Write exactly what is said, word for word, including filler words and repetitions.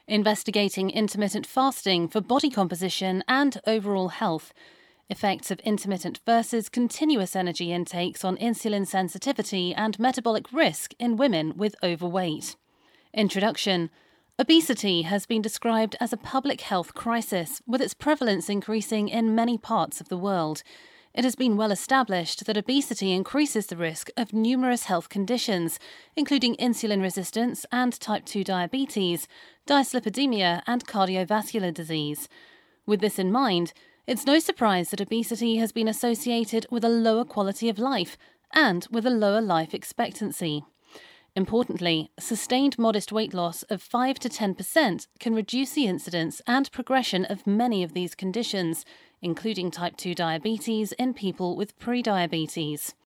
investigating intermittent fasting for body composition and overall health, effects of intermittent versus continuous energy intakes on insulin sensitivity and metabolic risk in women with overweight. Introduction. Obesity has been described as a public health crisis, with its prevalence increasing in many parts of the world. It has been well established that obesity increases the risk of numerous health conditions, including insulin resistance and type two diabetes, dyslipidemia, and cardiovascular disease. With this in mind, it's no surprise that obesity has been associated with a lower quality of life and with a lower life expectancy. Importantly, sustained modest weight loss of five to ten percent can reduce the incidence and progression of many of these conditions, including type two diabetes in people with prediabetes.